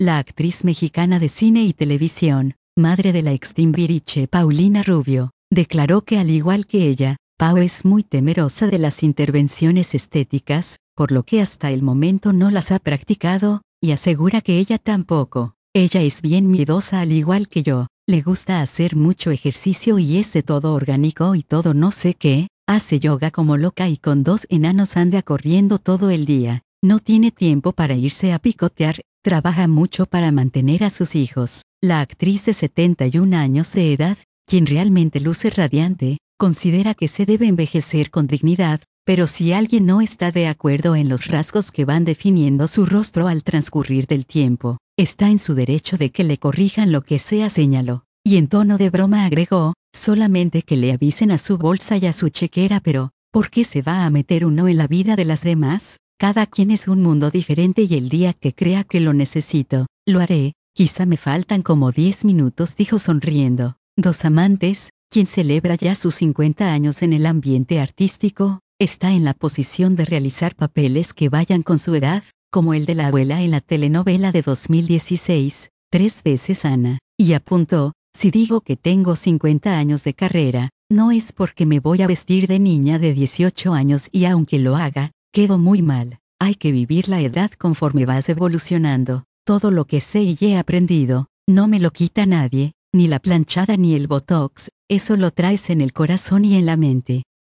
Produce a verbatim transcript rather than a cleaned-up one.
La actriz mexicana de cine y televisión, madre de la ex Timbiriche Paulina Rubio, declaró que al igual que ella, Pau es muy temerosa de las intervenciones estéticas, por lo que hasta el momento no las ha practicado, y asegura que ella tampoco. Ella es bien miedosa al igual que yo, le gusta hacer mucho ejercicio y es de todo orgánico y todo no sé qué, hace yoga como loca y con dos enanos anda corriendo todo el día, no tiene tiempo para irse a picotear, trabaja mucho para mantener a sus hijos. La actriz de setenta y un años de edad, quien realmente luce radiante, considera que se debe envejecer con dignidad, pero si alguien no está de acuerdo en los rasgos que van definiendo su rostro al transcurrir del tiempo, está en su derecho de que le corrijan lo que sea, señaló. Y en tono de broma agregó, solamente que le avisen a su bolsa y a su chequera, pero, ¿por qué se va a meter uno en la vida de las demás? Cada quien es un mundo diferente y el día que crea que lo necesito, lo haré. Quizá me faltan como diez minutos, dijo sonriendo. Dos amantes, quien celebra ya sus cincuenta años en el ambiente artístico, está en la posición de realizar papeles que vayan con su edad, como el de la abuela en la telenovela de dos mil dieciséis, Tres veces Ana, y apuntó, si digo que tengo cincuenta años de carrera, no es porque me voy a vestir de niña de dieciocho años y aunque lo haga, quedo muy mal. Hay que vivir la edad conforme vas evolucionando. Todo lo que sé y he aprendido, no me lo quita nadie, ni la planchada ni el botox, eso lo traes en el corazón y en la mente.